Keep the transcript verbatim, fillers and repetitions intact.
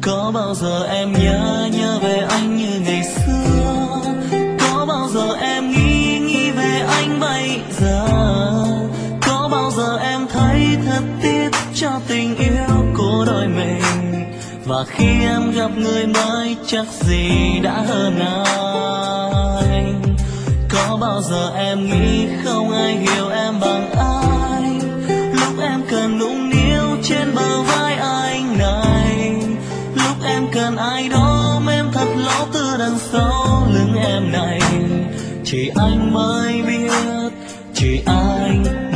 Có bao giờ em nhớ nhớ về anh như ngày xưa? Có bao giờ em nghĩ nghĩ về anh bây giờ? Có bao giờ em thấy thật tiếc cho tình yêu của đôi mình? Và khi em gặp người mới chắc gì đã hơn anh. Có bao giờ em nghĩ không ai hiểu em bằng ai? Lúc em cần nũng níu trên bờ vai anh này, lúc em cần ai đó ôm em thật lâu từ đằng sau lưng em này. Chỉ anh mới biết, chỉ anh